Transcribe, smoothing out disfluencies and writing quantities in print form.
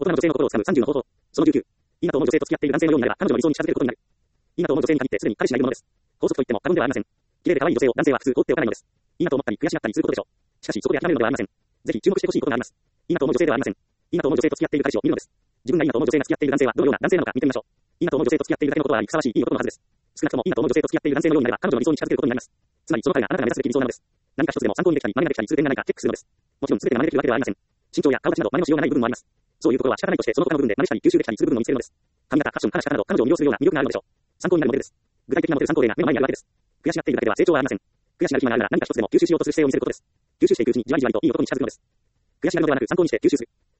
大人の女性の心を掴む30の方法。その19。いいなと思う女性と付き合っている男性のようになれば、彼女の理想に近づけることになる。いいなと思う女性に限ってすでに彼氏がいるものです。法則といっても過言ではありません。綺麗で可愛い女性を男性は普通放っておかないのです。いいなと思ったり悔しがったりすることでしょう。しかしそこで諦めるのではありません。ぜひ注目してほしいことがあります。いいなと思う女性ではありません。いいなと思う女性と付き合っている彼氏を見るのです。自分がいいなと思う女性が付き合っている男性はどのような男性なのか見てみましょう。いいなと思う女性と付き合っているだけのことはありふさわしいいい男のはずです。少なくともいいなと思う女性と付き合っている男性のようになれば彼女の理想に近づけることになります。つまりその彼があなたが目指すべき理想なのです。何か一つでも参考にできたり真似ができたりする点が何かチェックするのです。もちろん全てが真似できるわけではありません。身長や顔立ちなど真似のしようがない部分もあります。そういうところは仕方ないとしてその他の部分で真似したり吸収できたりする部分を見つけるのです。髪型、ファッション、話し方など彼女を魅了するような魅力があるのでしょう。参考になるモデルです。具体的なモデル参考例が目の前にあるわけです。悔しがっているだけでは成長はありません。悔しがる暇があるなら何か一つでも吸収しようとする姿勢を見せることです。吸収していくうちにじわりじわりといい男に近づくのです。悔しがるのではなく参考にして吸収する。